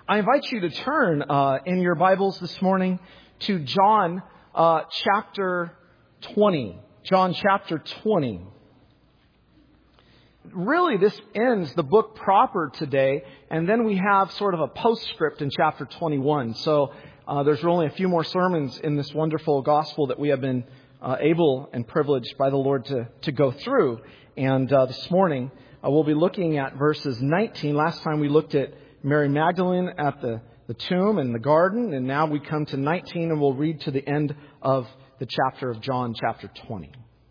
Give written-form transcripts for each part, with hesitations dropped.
I invite you to turn in your Bibles this morning to John chapter 20. John chapter 20. Really, this ends the book proper today, and then we have sort of a postscript in chapter 21. So there's only a few more sermons in this wonderful gospel that we have been able and privileged by the Lord to go through. And this morning, we'll be looking at verses 19. Last time we looked at Mary Magdalene at the tomb and the garden, and now we come to 19, and we'll read to the end of the chapter of John, chapter 20.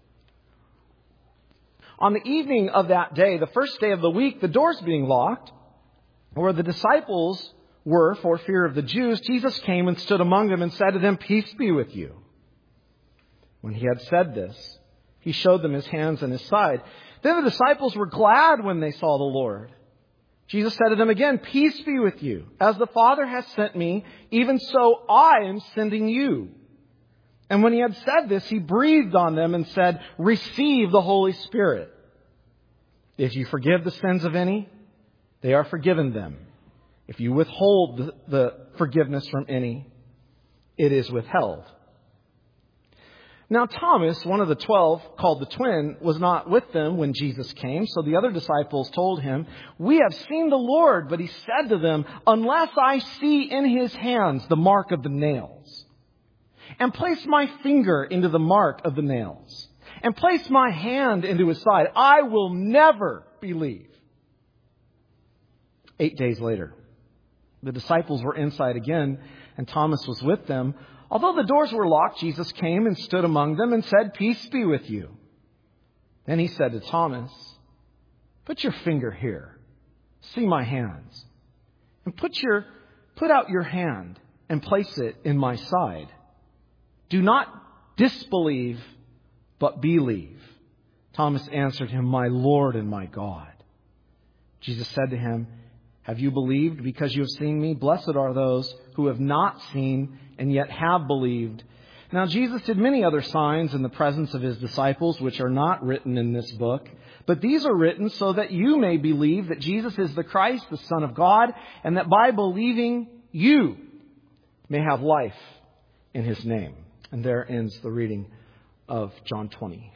On the evening of that day, the first day of the week, the doors being locked, where the disciples were for fear of the Jews, Jesus came and stood among them and said to them, "Peace be with you." When he had said this, he showed them his hands and his side. Then the disciples were glad when they saw the Lord. Jesus said to them again, "Peace be with you. As the Father has sent me, even so I am sending you." And when he had said this, he breathed on them and said, "Receive the Holy Spirit. If you forgive the sins of any, they are forgiven them. If you withhold the forgiveness from any, it is withheld." Now Thomas, one of the 12, called the twin, was not with them when Jesus came. So the other disciples told him, "We have seen the Lord." But he said to them, "Unless I see in his hands the mark of the nails, and place my finger into the mark of the nails, and place my hand into his side, I will never believe." 8 days later, the disciples were inside again, and Thomas was with them. Although the doors were locked, Jesus came and stood among them and said, "Peace be with you." Then he said to Thomas, "Put your finger here. See my hands. And put out your hand and place it in my side. Do not disbelieve, but believe." Thomas answered him, "My Lord and my God." Jesus said to him, "Have you believed because you have seen me? Blessed are those who have not seen and yet have believed." Now Jesus did many other signs in the presence of his disciples, which are not written in this book. But these are written so that you may believe that Jesus is the Christ, the Son of God, and that by believing you may have life in his name. And there ends the reading of John 20.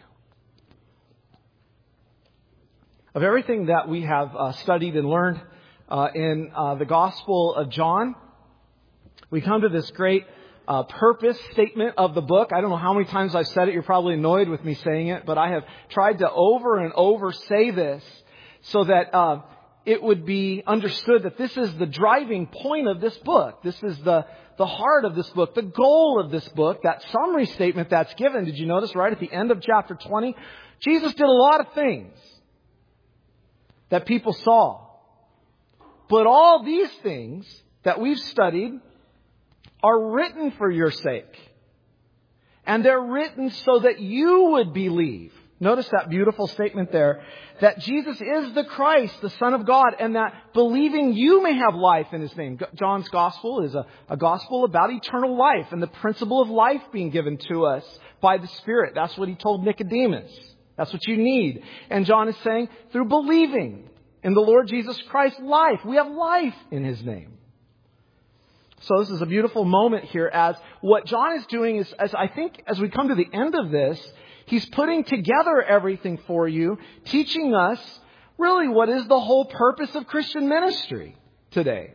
Of everything that we have studied and learned in the Gospel of John, we come to this great purpose statement of the book. I don't know how many times I've said it. You're probably annoyed with me saying it, but I have tried to over and over say this so that it would be understood that this is the driving point of this book. This is the heart of this book, the goal of this book, that summary statement that's given. Did you notice right at the end of chapter 20? Jesus did a lot of things that people saw. But all these things that we've studied are written for your sake. And they're written so that you would believe. Notice that beautiful statement there, that Jesus is the Christ, the Son of God, and that believing you may have life in his name. John's gospel is a gospel about eternal life and the principle of life being given to us by the Spirit. That's what he told Nicodemus. That's what you need. And John is saying, through believing in the Lord Jesus Christ, life. We have life in his name. So this is a beautiful moment here, as what John is doing is, as I think as we come to the end of this, he's putting together everything for you, teaching us really what is the whole purpose of Christian ministry today.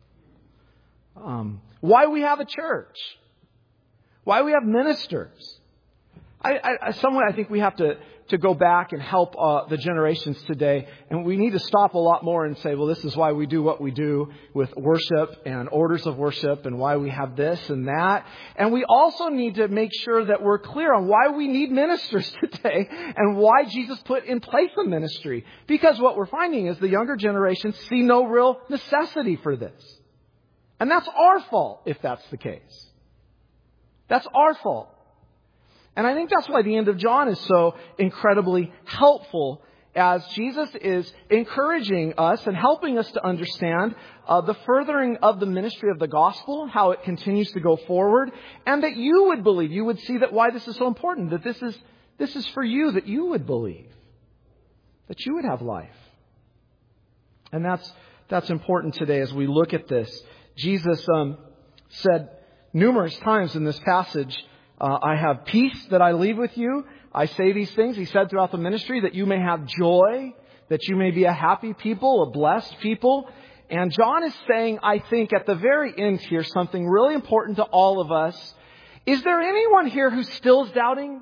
Why we have a church. Why we have ministers. Somewhat I think we have to go back and help the generations today. And we need to stop a lot more and say, well, this is why we do what we do with worship and orders of worship and why we have this and that. And we also need to make sure that we're clear on why we need ministers today and why Jesus put in place a ministry. Because what we're finding is the younger generations see no real necessity for this. And that's our fault if that's the case. That's our fault. And I think that's why the end of John is so incredibly helpful, as Jesus is encouraging us and helping us to understand the furthering of the ministry of the gospel, how it continues to go forward, and that you would believe, you would see that why this is so important, that this is for you, that you would believe, that you would have life. And that's important today as we look at this. Jesus said numerous times in this passage, I have peace that I leave with you. I say these things, he said throughout the ministry, that you may have joy, that you may be a happy people, a blessed people. And John is saying, I think at the very end here, something really important to all of us. Is there anyone here who still is doubting?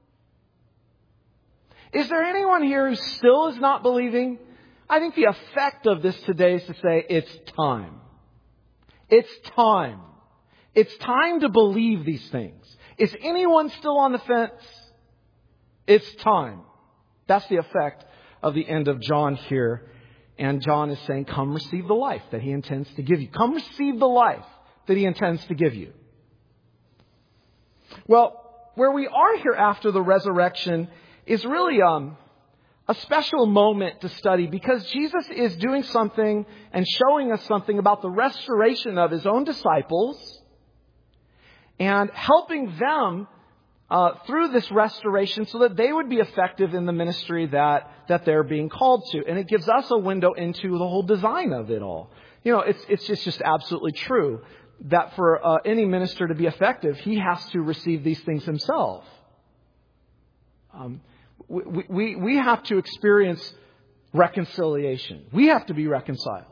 Is there anyone here who still is not believing? I think the effect of this today is to say, it's time. It's time. It's time to believe these things. Is anyone still on the fence? It's time. That's the effect of the end of John here. And John is saying, come receive the life that he intends to give you. Come receive the life that he intends to give you. Well, where we are here after the resurrection is really a special moment to study, because Jesus is doing something and showing us something about the restoration of his own disciples and helping them through this restoration so that they would be effective in the ministry that they're being called to. And it gives us a window into the whole design of it all. You know, it's just absolutely true that for any minister to be effective, he has to receive these things himself. We have to experience reconciliation. We have to be reconciled.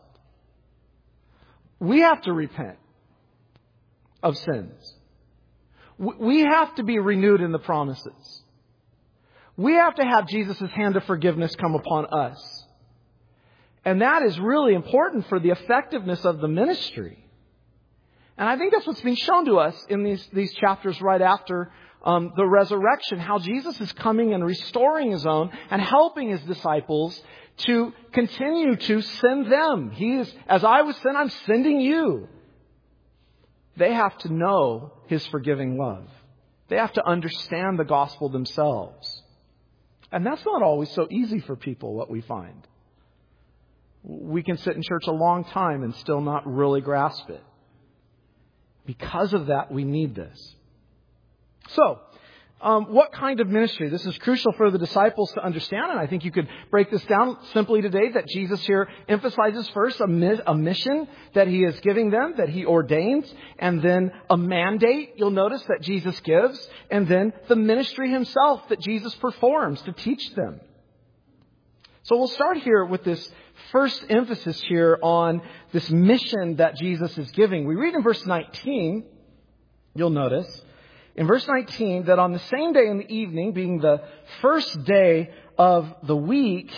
We have to repent of sins. We have to be renewed in the promises. We have to have Jesus' hand of forgiveness come upon us. And that is really important for the effectiveness of the ministry. And I think that's what's being shown to us in these chapters right after the resurrection, how Jesus is coming and restoring his own and helping his disciples to continue to send them. He is, as I was sent, I'm sending you. They have to know his forgiving love. They have to understand the gospel themselves. And that's not always so easy for people, what we find. We can sit in church a long time and still not really grasp it. Because of that, we need this. So, what kind of ministry? This is crucial for the disciples to understand, and I think you could break this down simply today, that Jesus here emphasizes first a mission that he is giving them, that he ordains, and then a mandate, you'll notice, that Jesus gives, and then the ministry himself that Jesus performs to teach them. So we'll start here with this first emphasis here on this mission that Jesus is giving. We read in verse 19, you'll notice, in verse 19, that on the same day in the evening, being the first day of the week,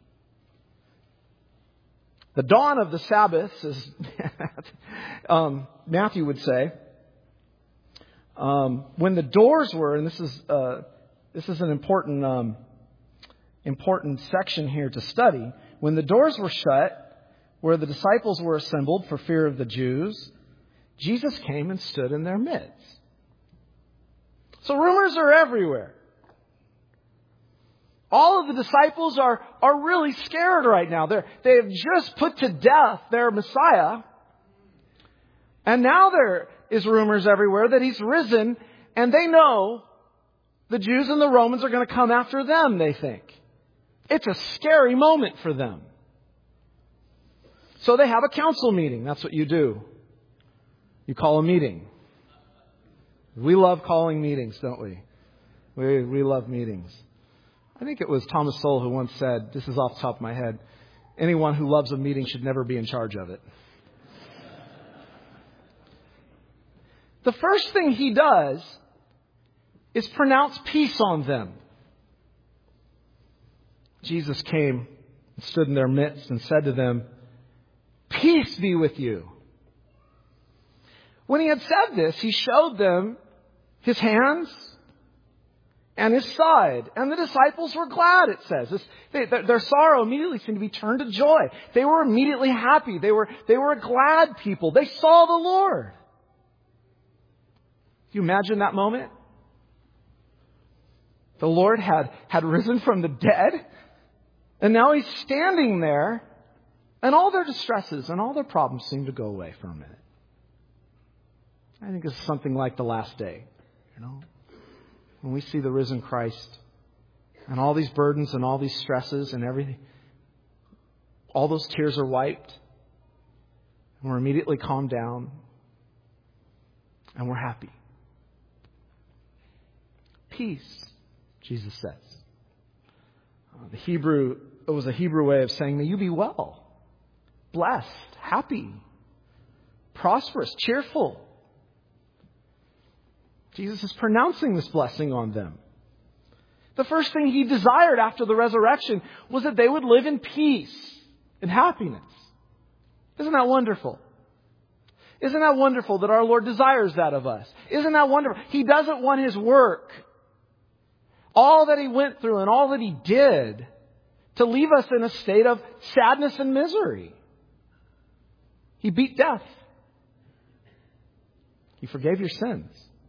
the dawn of the Sabbath, as Matthew would say, when the doors were, and this is an important section here to study, when the doors were shut, where the disciples were assembled for fear of the Jews, Jesus came and stood in their midst. So rumors are everywhere. All of the disciples are really scared right now. They have just put to death their Messiah. And now there is rumors everywhere that he's risen. And they know the Jews and the Romans are going to come after them, they think. It's a scary moment for them. So they have a council meeting. That's what you do. You call a meeting. We love calling meetings, don't we? We love meetings. I think it was Thomas Sowell who once said, this is off the top of my head, anyone who loves a meeting should never be in charge of it. The first thing he does is pronounce peace on them. Jesus came and stood in their midst and said to them, peace be with you. When he had said this, he showed them his hands and his side. And the disciples were glad, it says. Their sorrow immediately seemed to be turned to joy. They were immediately happy. They were a glad people. They saw the Lord. Do you imagine that moment? The Lord had risen from the dead. And now he's standing there. And all their distresses and all their problems seem to go away for a minute. I think it's something like the last day, when we see the risen Christ and all these burdens and all these stresses and everything, all those tears are wiped. We're immediately calmed down. And we're happy. Peace, Jesus says. It was a Hebrew way of saying, may you be well, blessed, happy, prosperous, cheerful. Jesus is pronouncing this blessing on them. The first thing He desired after the resurrection was that they would live in peace and happiness. Isn't that wonderful? Isn't that wonderful that our Lord desires that of us? Isn't that wonderful? He doesn't want His work, all that He went through and all that He did, to leave us in a state of sadness and misery. He beat death. He forgave your sins.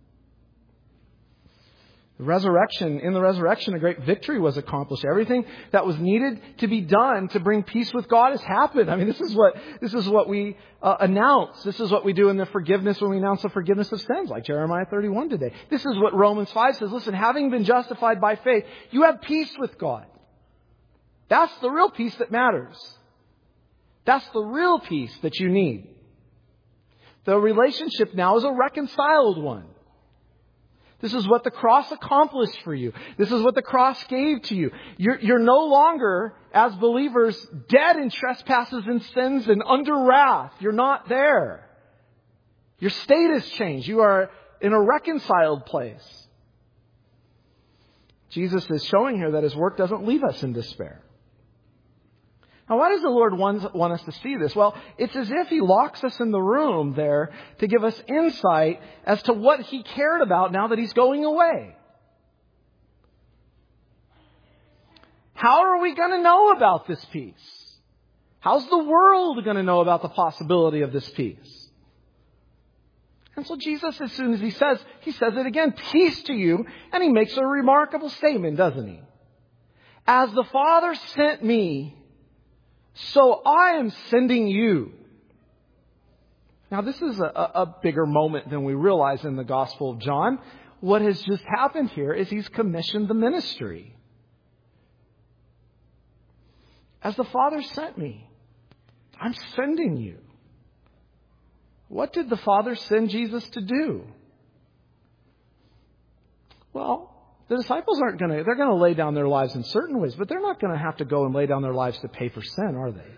In the resurrection, a great victory was accomplished. Everything that was needed to be done to bring peace with God has happened. I mean, this is what we announce. This is what we do in the forgiveness when we announce the forgiveness of sins, like Jeremiah 31 today. This is what Romans 5 says. Listen, having been justified by faith, you have peace with God. That's the real peace that matters. That's the real peace that you need. The relationship now is a reconciled one. This is what the cross accomplished for you. This is what the cross gave to you. You're no longer, as believers, dead in trespasses and sins and under wrath. You're not there. Your state has changed. You are in a reconciled place. Jesus is showing here that His work doesn't leave us in despair. Now, why does the Lord want us to see this? Well, it's as if He locks us in the room there to give us insight as to what He cared about now that He's going away. How are we going to know about this peace? How's the world going to know about the possibility of this peace? And so Jesus, as soon as He says it again, peace to you, and He makes a remarkable statement, doesn't He? As the Father sent me, so I am sending you. Now, this is a bigger moment than we realize in the Gospel of John. What has just happened here is He's commissioned the ministry. As the Father sent me, I'm sending you. What did the Father send Jesus to do? Well, the disciples they're going to lay down their lives in certain ways, but they're not going to have to go and lay down their lives to pay for sin, are they?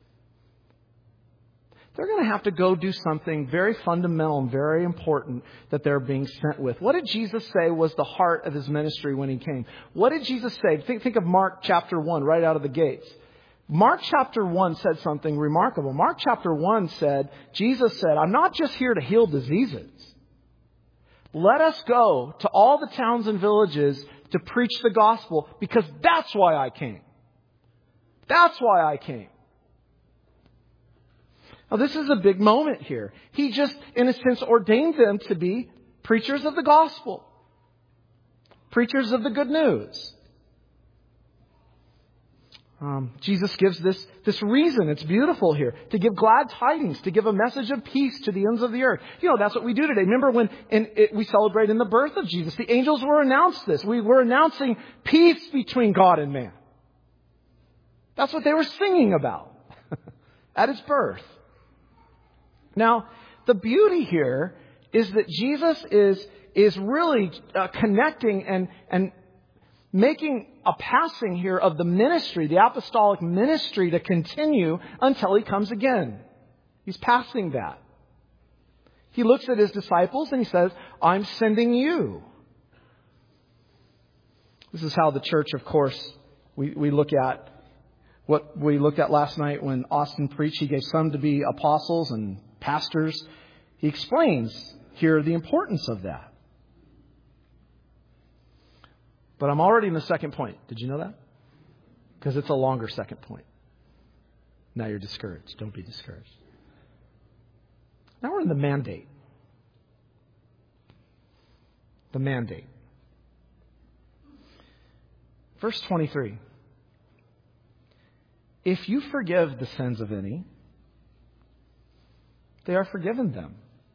They're going to have to go do something very fundamental and very important that they're being sent with. What did Jesus say was the heart of His ministry when He came? What did Jesus say? Think of Mark chapter 1 right out of the gates. Mark chapter 1 said something remarkable. Mark chapter 1 said, Jesus said, I'm not just here to heal diseases. Let us go to all the towns and villages to preach the gospel, because that's why I came. That's why I came. Now, this is a big moment here. He just, in a sense, ordained them to be preachers of the gospel. Preachers of the good news. Jesus gives this reason. It's beautiful here. To give glad tidings, to give a message of peace to the ends of the earth. You know, that's what we do today. Remember when we celebrate in the birth of Jesus, the angels were announced this. We were announcing peace between God and man. That's what they were singing about at His birth. Now, the beauty here is that Jesus is really connecting and making a passing here of the ministry, the apostolic ministry, to continue until He comes again. He's passing that. He looks at His disciples and He says, I'm sending you. This is how the church, of course, we look at what we looked at last night when Austin preached. He gave some to be apostles and pastors. He explains here the importance of that. But I'm already in the second point. Did you know that? Because it's a longer second point. Now you're discouraged. Don't be discouraged. Now we're in the mandate. The mandate. Verse 23. If you forgive the sins of any, they are forgiven them.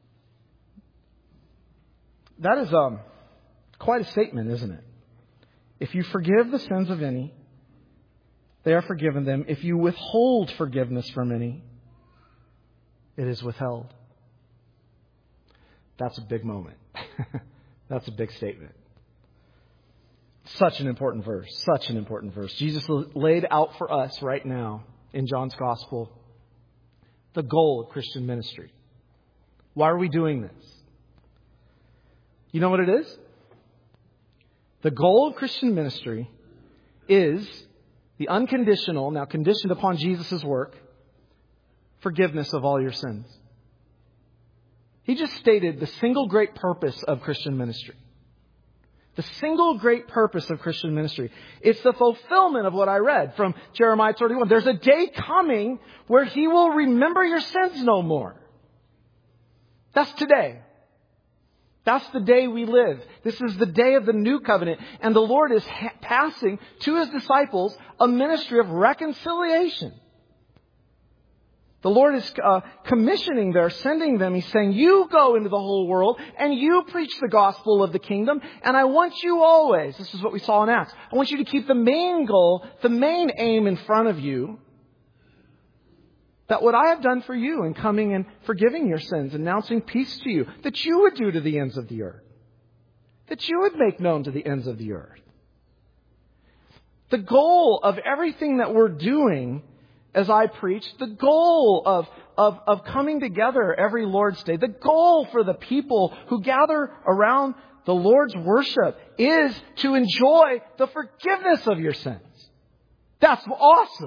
That is quite a statement, isn't it? If you forgive the sins of any, they are forgiven them. If you withhold forgiveness from any, it is withheld. That's a big moment. That's a big statement. Such an important verse. Such an important verse. Jesus laid out for us right now in John's Gospel the goal of Christian ministry. Why are we doing this? You know what it is? The goal of Christian ministry is the unconditional, now conditioned upon Jesus' work, forgiveness of all your sins. He just stated the single great purpose of Christian ministry. The single great purpose of Christian ministry. It's the fulfillment of what I read from Jeremiah 31. There's a day coming where He will remember your sins no more. That's today. That's the day we live. This is the day of the new covenant. And the Lord is passing to His disciples a ministry of reconciliation. The Lord is commissioning them, sending them. He's saying, you go into the whole world and you preach the gospel of the kingdom. And I want you always, this is what we saw in Acts, I want you to keep the main goal, the main aim in front of you. That what I have done for you in coming and forgiving your sins, announcing peace to you, that you would do to the ends of the earth. That you would make known to the ends of the earth. The goal of everything that we're doing as I preach, the goal of coming together every Lord's Day, the goal for the people who gather around the Lord's worship is to enjoy the forgiveness of your sins. That's awesome.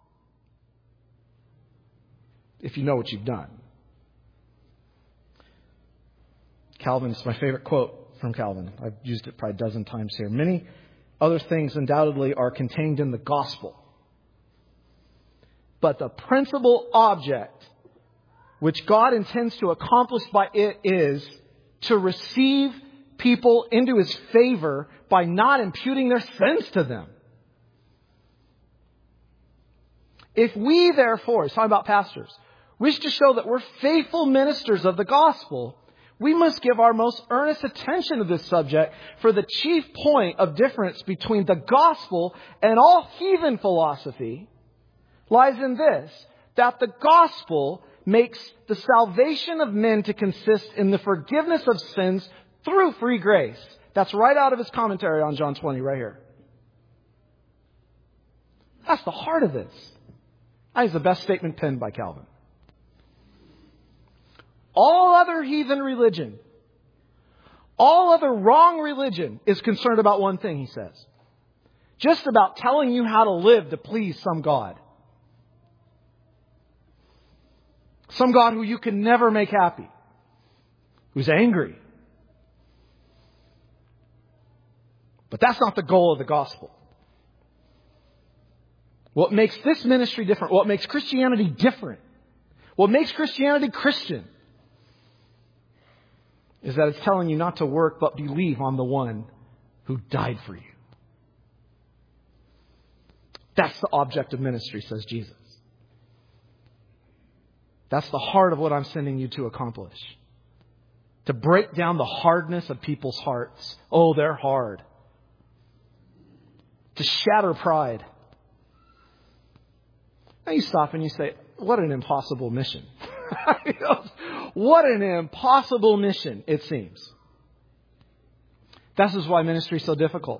If you know what you've done. Calvin is my favorite quote from Calvin. I've used it probably a dozen times here. Many other things undoubtedly are contained in the gospel. But the principal object which God intends to accomplish by it is to receive people into His favor by not imputing their sins to them. If we therefore, he's talking about pastors, wish to show that we're faithful ministers of the gospel, we must give our most earnest attention to this subject, for the chief point of difference between the gospel and all heathen philosophy lies in this, that the gospel makes the salvation of men to consist in the forgiveness of sins through free grace. That's right out of his commentary on John 20 right here. That's the heart of this. That is the best statement penned by Calvin. All other heathen religion, all other wrong religion is concerned about one thing, he says. Just about telling you how to live to please some God. Some God who you can never make happy. Who's angry. But that's not the goal of the gospel. What makes this ministry different, what makes Christianity different, what makes Christianity Christian, is that it's telling you not to work but believe on the one who died for you. That's the object of ministry, says Jesus. That's the heart of what I'm sending you to accomplish. To break down the hardness of people's hearts. Oh, they're hard. To shatter pride. Now you stop and you say, what an impossible mission. What an impossible mission, it seems. This is why ministry is so difficult.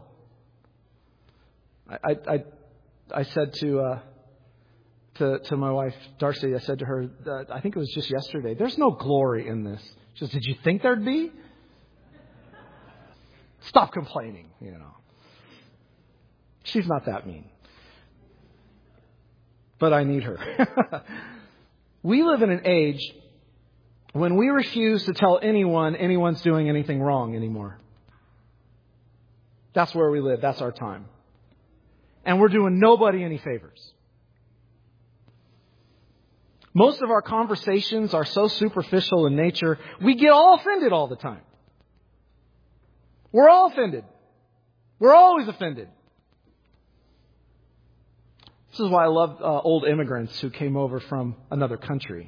I said to my wife, Darcy, I said to her, I think it was just yesterday, there's no glory in this. She says, did you think there'd be? Stop complaining, you know. She's not that mean. But I need her. We live in an age when we refuse to tell anyone anyone's doing anything wrong anymore. That's where we live. That's our time. And we're doing nobody any favors. Most of our conversations are so superficial in nature, we get all offended all the time. We're all offended. We're always offended. This is why I love old immigrants who came over from another country.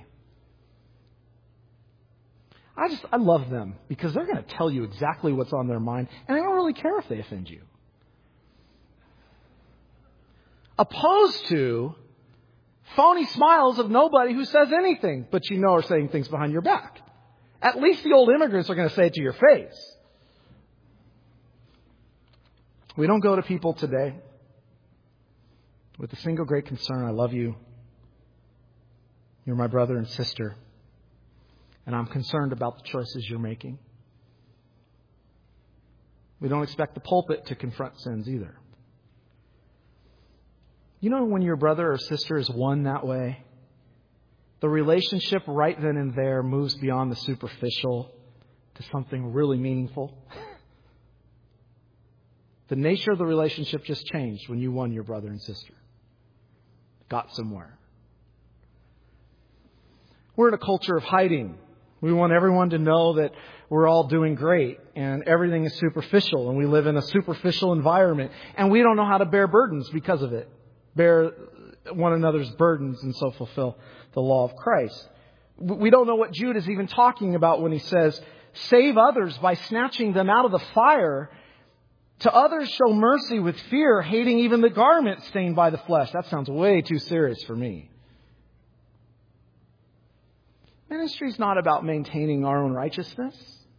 I love them because they're going to tell you exactly what's on their mind, and I don't really care if they offend you. Opposed to phony smiles of nobody who says anything, but you know are saying things behind your back. At least the old immigrants are going to say it to your face. We don't go to people today with the single great concern, I love you. You're my brother and sister. And I'm concerned about the choices you're making. We don't expect the pulpit to confront sins either. You know, when your brother or sister is one that way, the relationship right then and there moves beyond the superficial to something really meaningful. The nature of the relationship just changed when you won your brother and sister. Got somewhere. We're in a culture of hiding. We want everyone to know that we're all doing great and everything is superficial and we live in a superficial environment and we don't know how to bear burdens because of it. Bear one another's burdens and so fulfill the law of Christ. We don't know what Jude is even talking about when he says, save others by snatching them out of the fire. To others show mercy with fear, hating even the garment stained by the flesh. That sounds way too serious for me. Ministry is not about maintaining our own righteousness.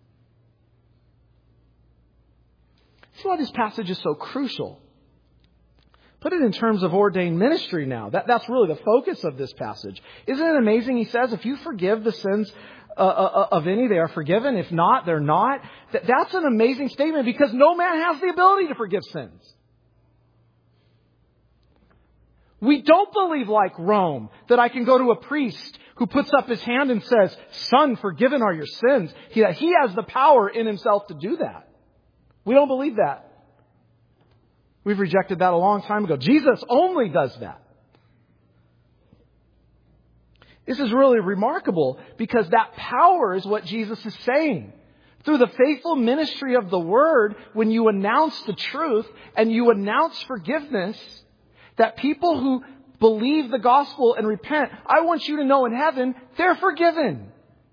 See why this passage is so crucial. Put it in terms of ordained ministry now. That's really the focus of this passage. Isn't it amazing? He says, if you forgive the sins of any, they are forgiven. If not, they're not. That's an amazing statement because no man has the ability to forgive sins. We don't believe like Rome that I can go to a priest who puts up his hand and says, son, forgiven are your sins. He has the power in himself to do that. We don't believe that. We've rejected that a long time ago. Jesus only does that. This is really remarkable because that power is what Jesus is saying. Through the faithful ministry of the Word, when you announce the truth and you announce forgiveness, that people who believe the gospel and repent, I want you to know in heaven, they're forgiven.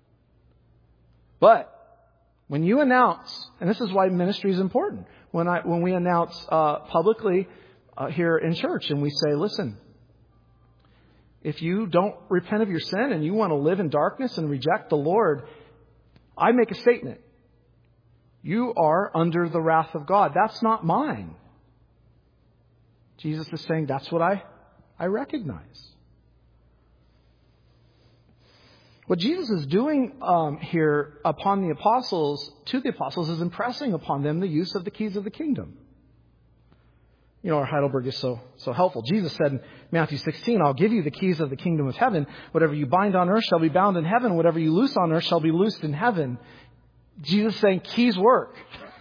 But when you announce, and this is why ministry is important, when we announce publicly here in church and we say, listen, if you don't repent of your sin and you want to live in darkness and reject the Lord, I make a statement. You are under the wrath of God. That's not mine. Jesus is saying that's what I recognize. What Jesus is doing here upon the apostles, to the apostles, is impressing upon them the use of the keys of the kingdom. You know, our Heidelberg is so helpful. Jesus said in Matthew 16, I'll give you the keys of the kingdom of heaven. Whatever you bind on earth shall be bound in heaven. Whatever you loose on earth shall be loosed in heaven. Jesus is saying keys work.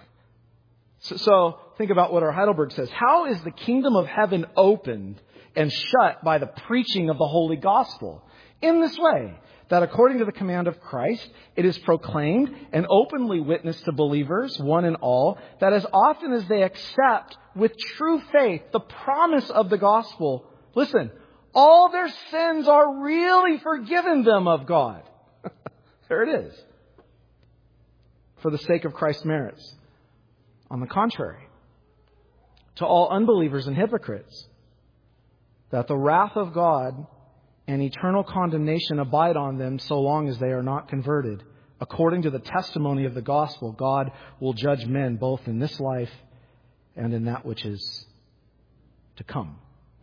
So think about what our Heidelberg says. How is the kingdom of heaven opened and shut by the preaching of the holy gospel? In this way, that according to the command of Christ, it is proclaimed and openly witnessed to believers, one and all, that as often as they accept with true faith the promise of the gospel, listen, all their sins are really forgiven them of God. There it is. For the sake of Christ's merits. On the contrary, to all unbelievers and hypocrites, that the wrath of God and eternal condemnation abide on them so long as they are not converted. According to the testimony of the gospel, God will judge men both in this life and in that which is to come.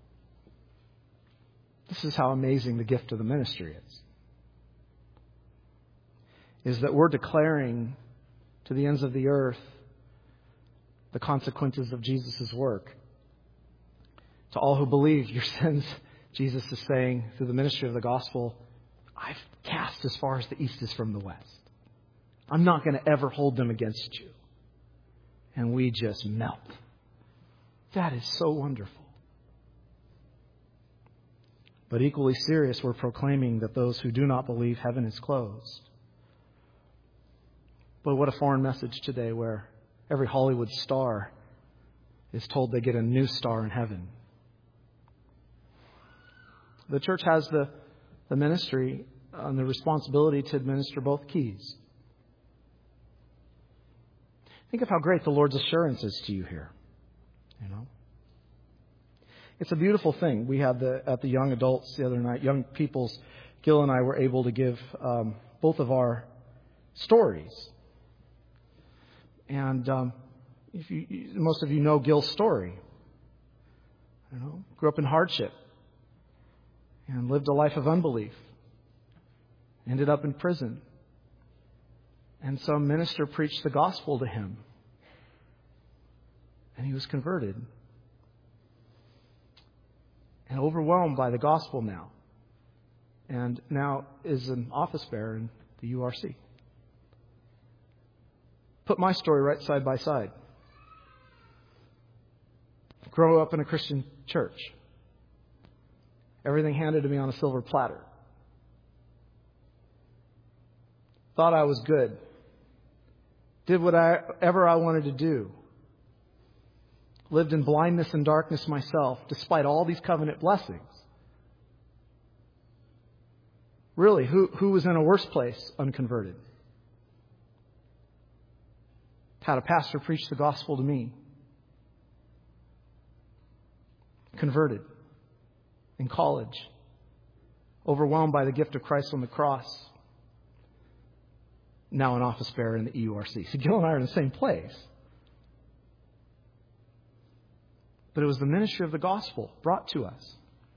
This is how amazing the gift of the ministry is that we're declaring to the ends of the earth the consequences of Jesus' work. To all who believe, your sins, Jesus is saying, through the ministry of the gospel, I've cast as far as the east is from the west. I'm not going to ever hold them against you. And we just melt. That is so wonderful. But equally serious, we're proclaiming that those who do not believe, heaven is closed. But what a foreign message today where every Hollywood star is told they get a new star in heaven. The church has the ministry and the responsibility to administer both keys. Think of how great the Lord's assurance is to you here. You know, It's a beautiful thing. We had at the young adults the other night, young people's, Gil and I were able to give both of our stories. And most of you know Gil's story. Grew up in hardship and lived a life of unbelief. Ended up in prison. And some minister preached the gospel to him. And he was converted. And overwhelmed by the gospel now. And now is an office bearer in the URC. Put my story right side by side. Grow up in a Christian church. Everything handed to me on a silver platter. Thought I was good. Did whatever I wanted to do. Lived in blindness and darkness myself, despite all these covenant blessings. Really, who was in a worse place unconverted? Had a pastor preach the gospel to me. Converted. In college. Overwhelmed by the gift of Christ on the cross. Now an office bearer in the EURC. So Gil and I are in the same place. But it was the ministry of the gospel brought to us.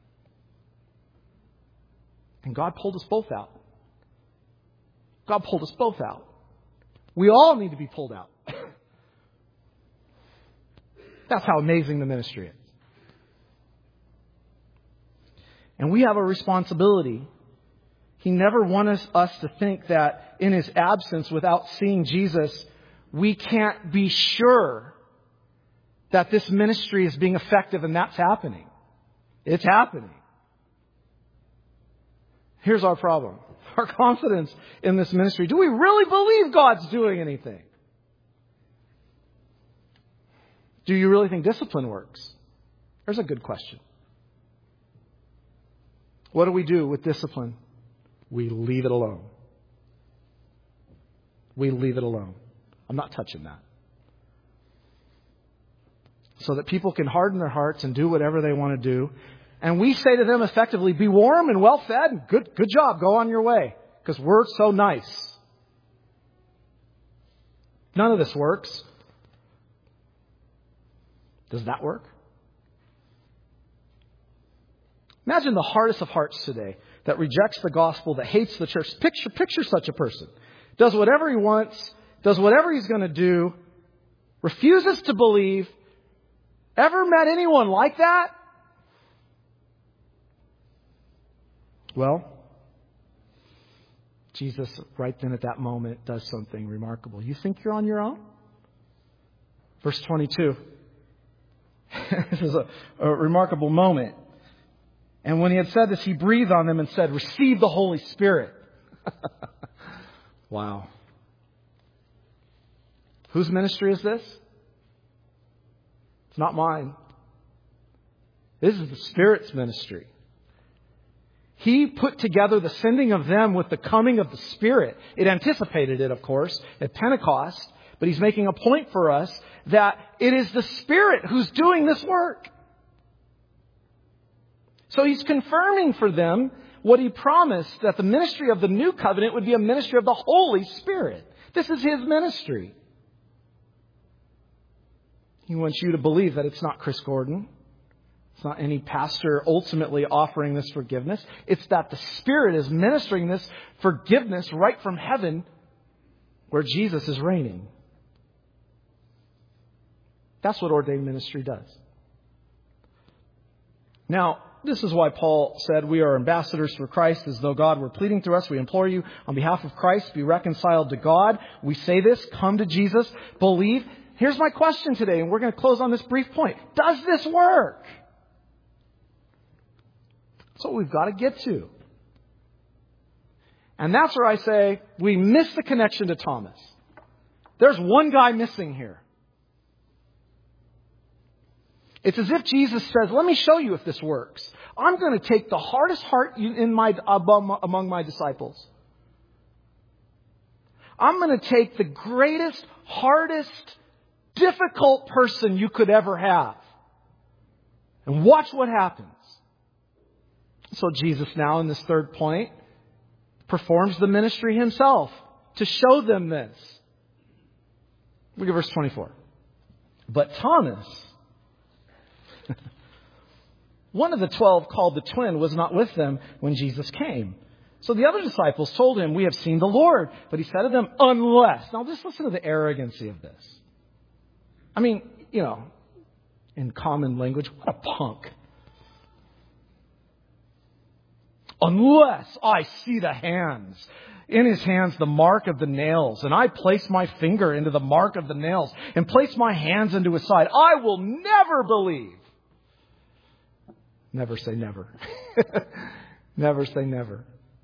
And God pulled us both out. God pulled us both out. We all need to be pulled out. That's how amazing the ministry is. And we have a responsibility. He never wanted us to think that in His absence, without seeing Jesus, we can't be sure that this ministry is being effective, and that's happening. It's happening. Here's our problem. Our confidence in this ministry. Do we really believe God's doing anything? Do you really think discipline works? There's a good question. What do we do with discipline? We leave it alone. We leave it alone. I'm not touching that. So that people can harden their hearts and do whatever they want to do. And we say to them effectively, be warm and well fed and good job, go on your way. Because we're so nice. None of this works. Does that work? Imagine the hardest of hearts today that rejects the gospel, that hates the church. Picture such a person. Does whatever he wants, does whatever he's going to do, refuses to believe. Ever met anyone like that? Well, Jesus, right then at that moment, does something remarkable. You think you're on your own? Verse 22. This is a remarkable moment. And when he had said this, he breathed on them and said, receive the Holy Spirit. Wow. Whose ministry is this? It's not mine. This is the Spirit's ministry. He put together the sending of them with the coming of the Spirit. It anticipated it, of course, at Pentecost. But He's making a point for us that it is the Spirit who's doing this work. So He's confirming for them what He promised, that the ministry of the new covenant would be a ministry of the Holy Spirit. This is His ministry. He wants you to believe that it's not Chris Gordon. It's not any pastor ultimately offering this forgiveness. It's that the Spirit is ministering this forgiveness right from heaven where Jesus is reigning. That's what ordained ministry does. Now, this is why Paul said we are ambassadors for Christ, as though God were pleading through us. We implore you on behalf of Christ, be reconciled to God. We say this, come to Jesus, believe. Here's my question today, and we're going to close on this brief point. Does this work? That's what we've got to get to. And that's where I say we miss the connection to Thomas. There's one guy missing here. It's as if Jesus says, let me show you if this works. I'm going to take the hardest heart among my disciples. I'm going to take the greatest, hardest, difficult person you could ever have. And watch what happens. So Jesus now in this third point performs the ministry himself to show them this. Look at verse 24. But Thomas, one of the 12 called the twin, was not with them when Jesus came. So the other disciples told him, "We have seen the Lord." But he said to them, "Unless." Now just listen to the arrogancy of this. I mean, in common language, what a punk. "Unless I see the hands, in his hands the mark of the nails, and I place my finger into the mark of the nails, and place my hands into his side, I will never believe." Never say never. Never say never.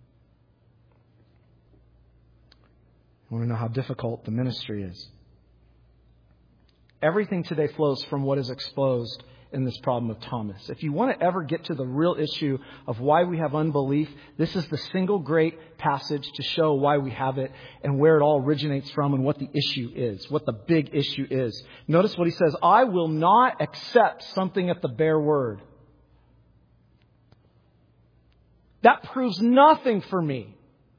I want to know how difficult the ministry is. Everything today flows from what is exposed in this problem of Thomas. If you want to ever get to the real issue of why we have unbelief, this is the single great passage to show why we have it and where it all originates from and what the issue is, what the big issue is. Notice what he says, "I will not accept something at the bare word." That proves nothing for me.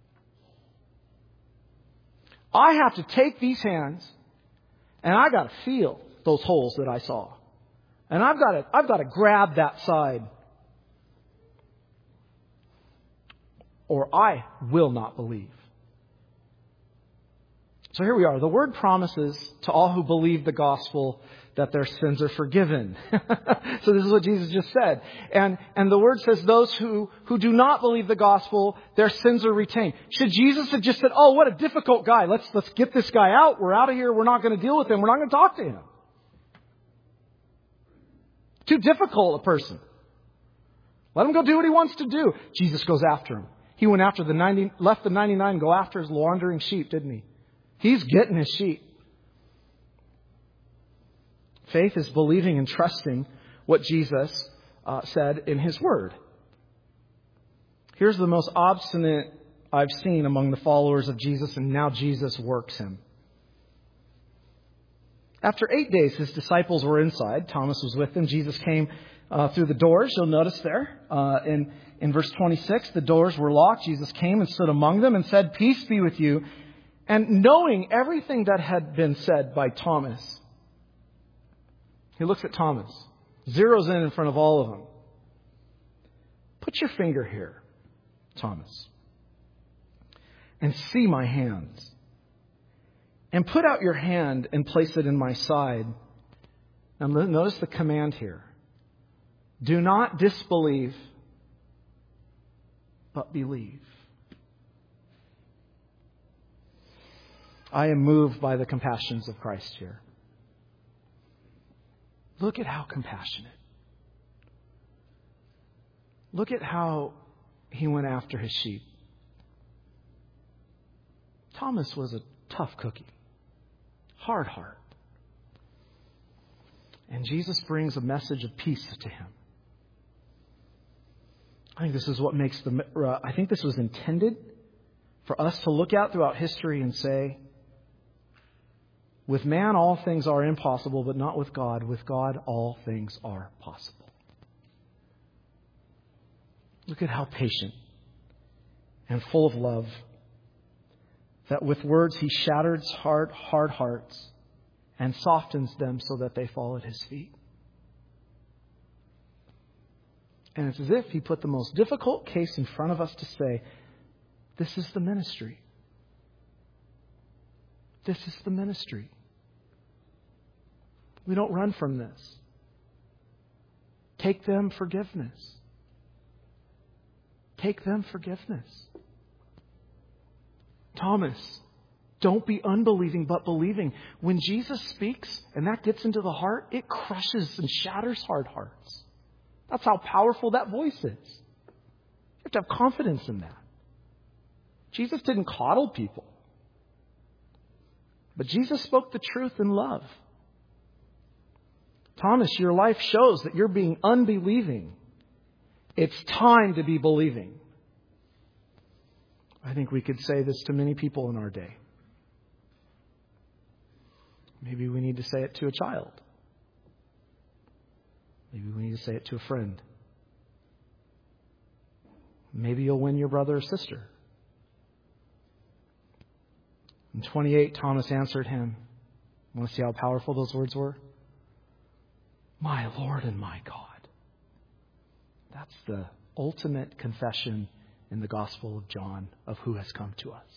I have to take these hands and I got to feel those holes that I saw. And I've got to grab that side. Or I will not believe. So here we are. The Word promises to all who believe the gospel that their sins are forgiven. So this is what Jesus just said. And the Word says those who do not believe the gospel, their sins are retained. Should Jesus have just said, "Oh, what a difficult guy. Let's get this guy out. We're out of here. We're not going to deal with him. We're not going to talk to him." Too difficult a person. Let him go do what he wants to do. Jesus goes after him. He went after left the 99 and go after his wandering sheep, didn't he? He's getting his sheep. Faith is believing and trusting what Jesus said in his word. Here's the most obstinate I've seen among the followers of Jesus, and now Jesus works him. After 8 days, his disciples were inside. Thomas was with them. Jesus came through the doors. You'll notice there in verse 26, the doors were locked. Jesus came and stood among them and said, "Peace be with you." And knowing everything that had been said by Thomas, he looks at Thomas, zeroes in front of all of them. "Put your finger here, Thomas, and see my hands. And put out your hand and place it in my side." Now notice the command here. Do not disbelieve, but believe. I am moved by the compassions of Christ here. Look at how compassionate. Look at how he went after his sheep. Thomas was a tough cookie. Hard heart. And Jesus brings a message of peace to him. I think this is what makes I think this was intended for us to look out throughout history and say, with man all things are impossible, but not with God. With God all things are possible. Look at how patient and full of love that with words he shatters hard hearts and softens them so that they fall at his feet. And it's as if he put the most difficult case in front of us to say, this is the ministry. This is the ministry. We don't run from this. Take them forgiveness. Take them forgiveness. Thomas, don't be unbelieving but believing. When Jesus speaks and that gets into the heart, it crushes and shatters hard hearts. That's how powerful that voice is. You have to have confidence in that. Jesus didn't coddle people. But Jesus spoke the truth in love. Thomas, your life shows that you're being unbelieving. It's time to be believing. I think we could say this to many people in our day. Maybe we need to say it to a child. Maybe we need to say it to a friend. Maybe you'll win your brother or sister. In 28, Thomas answered him. Want to see how powerful those words were? My Lord and my God. That's the ultimate confession in the Gospel of John of who has come to us.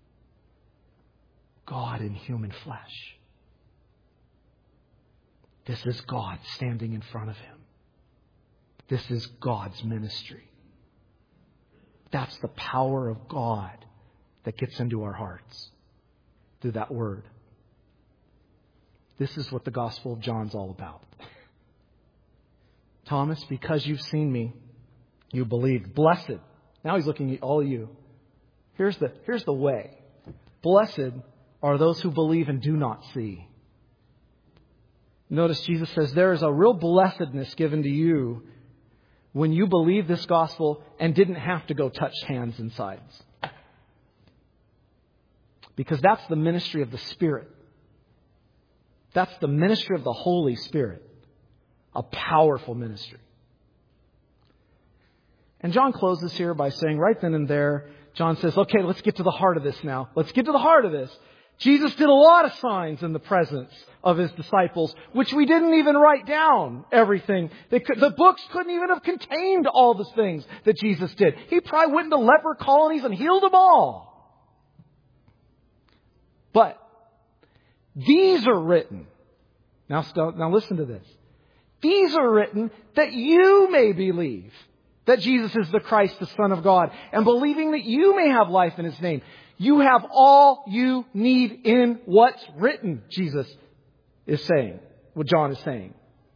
God in human flesh. This is God standing in front of him. This is God's ministry. That's the power of God that gets into our hearts through that word. This is what the Gospel of John's all about. Thomas, because you've seen me, you believed. Blessed. Now he's looking at all of you. Here's the way. Blessed are those who believe and do not see. Notice Jesus says there is a real blessedness given to you when you believe this gospel and didn't have to go touch hands and sides. Because that's the ministry of the Spirit. That's the ministry of the Holy Spirit. A powerful ministry. And John closes here by saying right then and there, John says, okay, let's get to the heart of this now. Let's get to the heart of this. Jesus did a lot of signs in the presence of his disciples, which we didn't even write down everything. The books couldn't even have contained all the things that Jesus did. He probably went into leper colonies and healed them all. But these are written. Now listen to this. These are written that you may believe that Jesus is the Christ, the Son of God, and believing that you may have life in his name. You have all you need in what's written, Jesus is saying, what John is saying.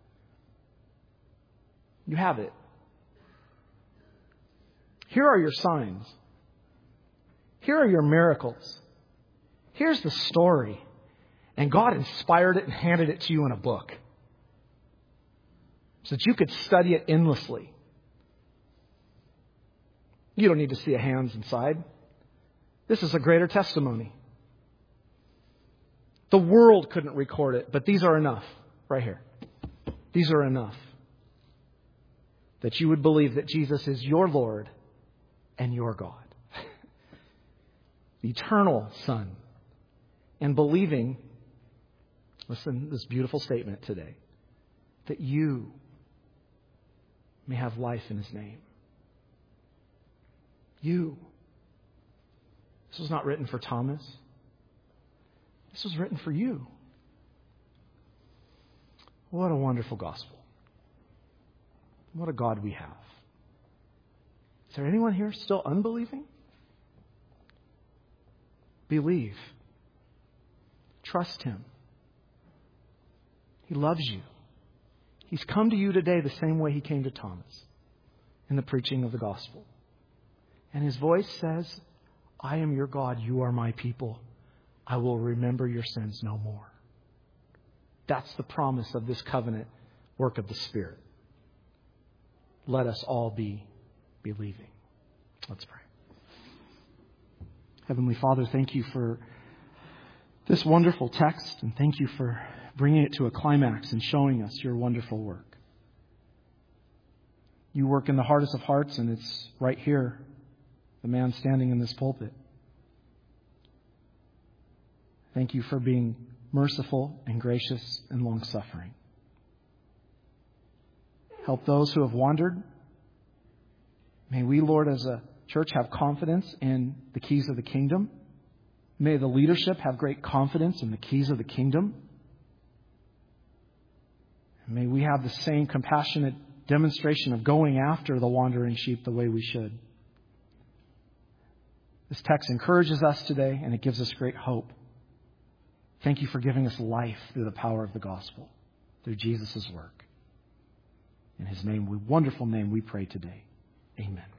You have it. Here are your signs. Here are your miracles. Here's the story. And God inspired it and handed it to you in a book, so that you could study it endlessly. You don't need to see a hands inside. This is a greater testimony. The world couldn't record it, but these are enough right here. These are enough that you would believe that Jesus is your Lord and your God. The eternal Son. And believing, listen to this beautiful statement today, that you may have life in his name. You. This was not written for Thomas. This was written for you. What a wonderful gospel. What a God we have. Is there anyone here still unbelieving? Believe. Trust him. He loves you. He's come to you today the same way he came to Thomas in the preaching of the gospel. And his voice says, I am your God, you are my people. I will remember your sins no more. That's the promise of this covenant work of the Spirit. Let us all be believing. Let's pray. Heavenly Father, thank you for this wonderful text, and thank you for bringing it to a climax and showing us your wonderful work. You work in the hardest of hearts, and it's right here, the man standing in this pulpit. Thank you for being merciful and gracious and long-suffering. Help those who have wandered. May we, Lord, as a church, have confidence in the keys of the kingdom. May the leadership have great confidence in the keys of the kingdom. May we have the same compassionate demonstration of going after the wandering sheep the way we should. This text encourages us today, and it gives us great hope. Thank you for giving us life through the power of the gospel, through Jesus' work. In his name, wonderful name, we pray today. Amen.